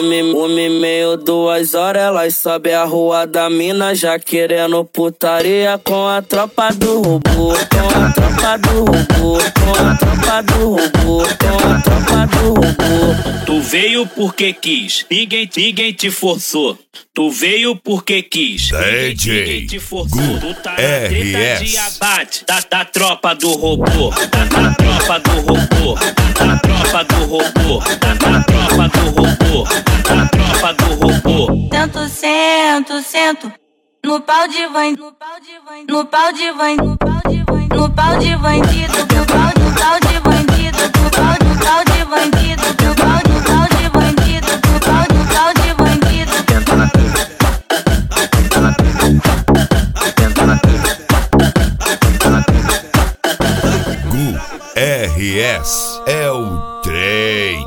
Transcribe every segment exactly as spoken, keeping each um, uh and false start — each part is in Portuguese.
Uma, uma e meia, duas horas, elas sobe a rua da mina, já querendo putaria com a tropa do robô, com a tropa do robô, com a tropa do robô, com a tropa do robô. Tu veio porque quis, ninguém, ninguém te forçou. Tu veio porque quis, ninguém, ninguém te forçou. Tu tá na treta de abate da, da tropa do robô, da, da tropa do robô, da tropa do robô, da, da tropa do robô, da tropa do robô. Sento, sento, sento no pau de van, no pau de van, no pau de van, no pau de van, no pau de bandido, no pau, no pau de bandido, no pau, no pau de bandido, no pau, no pau de bandido, no pau, no pau de bandido. Gu R S é o trem.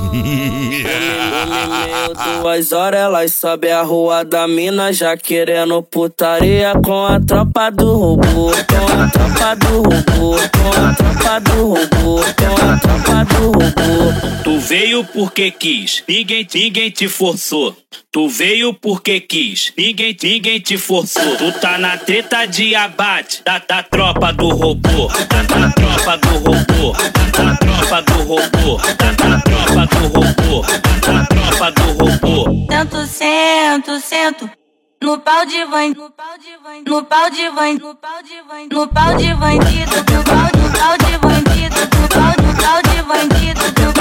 Duas horas, elas sobe a rua da mina, já querendo putaria com a tropa do robô, com a tropa do robô, com a tropa do robô, com a tropa do robô. Tu veio porque quis, ninguém, ninguém te forçou. Tu veio porque quis, ninguém, ninguém te forçou. Tu tá na treta de abate da, da tropa do robô, da, da tropa do robô, da tropa do robô, da, da tropa do robô, da tropa do robô. Sento, sento, sento no pau de van, no pau de van, no pau de van, no pau de van, no pau de bandido, no pau, no pau de bandido, no pau, no pau de bandido.